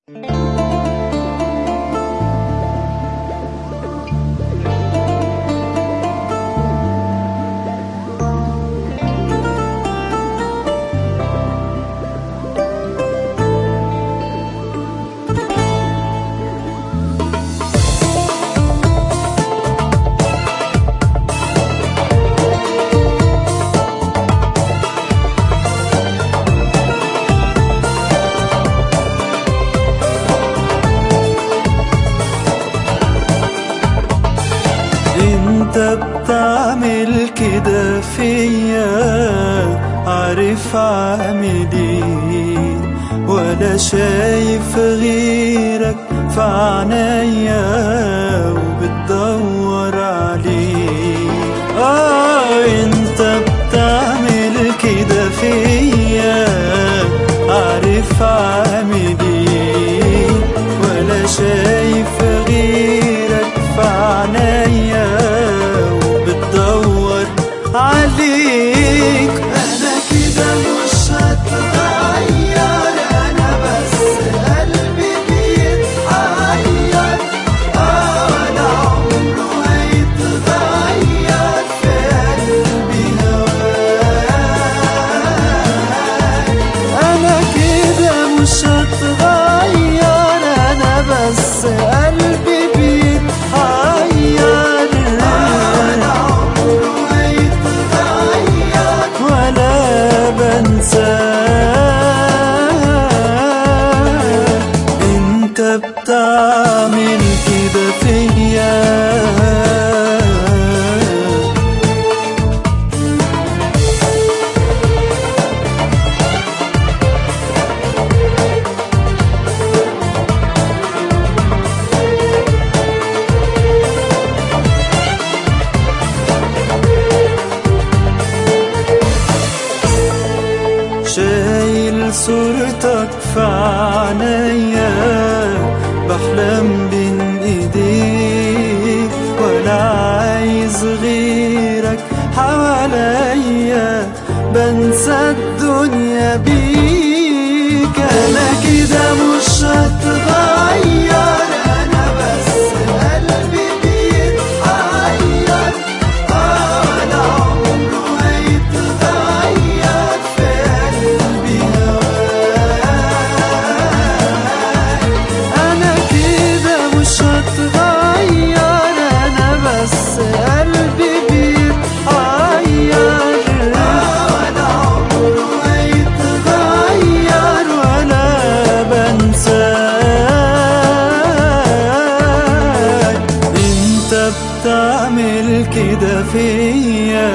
انت بتعمل كده فيا، عارف عامل ايه، ولا شايف غيرك في عينيا وبتدور عليه. انت بتعمل كده فيا، عارف عامل ايه، ولا شايف غيرك في عينيا وبتدور عليك. انا كده مش هتغير، انا بس قلبي بيتحير. انا عمره هيتغير في قلبي هواك. انا كده مش هتغير، انا بس قلبي بيتحير. انا عمره هيتغير ولا بنساك. انت بتعمل كده فيا. شايل صورتك في عينيا، بحلم بين ايديك، ولا عايز غيرك حواليا، بنسى الدنيا بيك. انا كده مش هتغير، انا بس قلبي بيتحير. انا عمره هيتغير في قلبي هواك. انا كده مش هتغير، انا بس قلبي بيتحير. انا عمره هيتغير ولا بنساك. انت بتعمل كده فيا،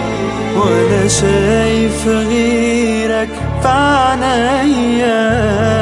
ولا شايف غيرك في عينيا.